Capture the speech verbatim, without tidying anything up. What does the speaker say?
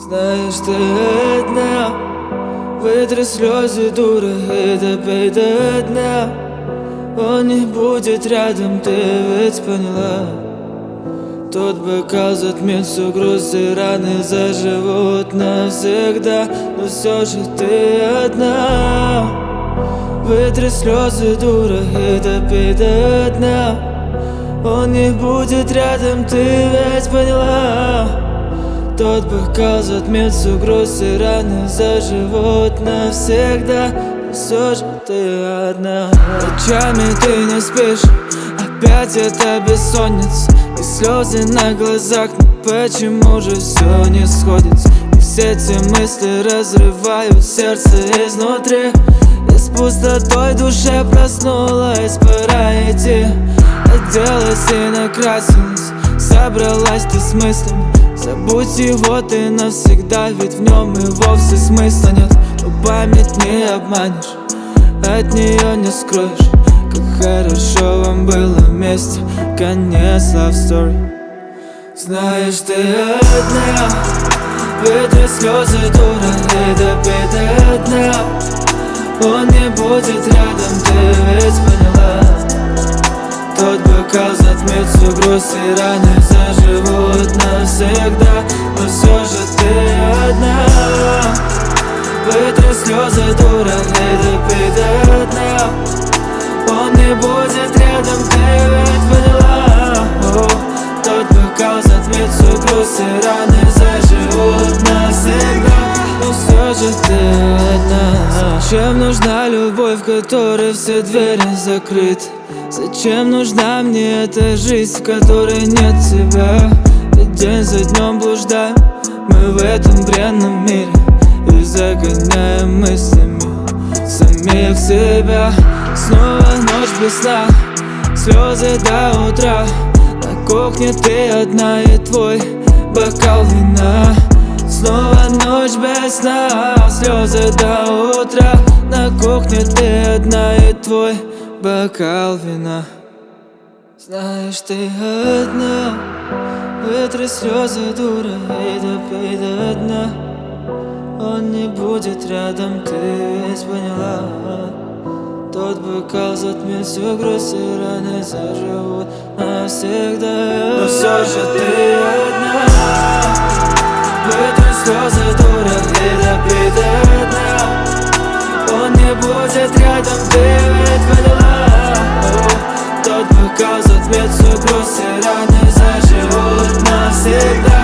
Знаешь, ты одна, вытри слезы, дура, и допей до дна. Он не будет рядом, ты ведь поняла. Тот бокал затмит всю грусть, и раны заживут навсегда. Но все же ты одна. Вытри слезы, дура, и допей до дна. Он не будет рядом, ты ведь поняла. Тот бокал затмит всю грусть, и раны заживут навсегда. Но все же ты одна. Ночами ты не спишь, опять это бессонница и слезы на глазах. Но почему же все не сходится? И все эти мысли разрывают сердце изнутри. И с пустотой в душе проснулась, пора идти. Оделась и накрасилась, собралась ты с мыслями. Забудь его ты навсегда, ведь в нем и вовсе смысла нет. Но память не обманешь, от нее не скроешь. Как хорошо вам было вместе, конец love story. Знаешь, ты одна, вытри слезы, дура, и допей до дна. Он не будет рядом, ты ведь поняла. Тот бокал затмит всю грусть, и раны заживут навсегда. Но все же ты одна. Вытри слезы, дура, и допей до дна. Он не будет рядом, ты ведь поняла. О, тот бокал затмит всю грусть, и раны заживут навсегда. Но все же ты одна. Зачем нужна любовь, в которой все двери закрыты? Зачем нужна мне эта жизнь, в которой нет тебя? Ведь день за днем блуждаем мы в этом бренном мире и загоняем мыслями самих себя. Снова ночь без сна, слезы до утра. На кухне ты одна и твой бокал вина. Снова ночь без сна, слезы до утра. На кухне ты одна и твой бокал вина. Знаешь, ты одна, вытри слезы, дура, и допей до дна. Он не будет рядом, ты ведь поняла. Тот бокал затмит всю грусть, и раны заживут навсегда. Но все же ты одна. Вытри слезы, дура, и допей до дна. Он не будет рядом, ты ведь поняла. Тот бокал затмит всю грусть, и раны заживут навсегда.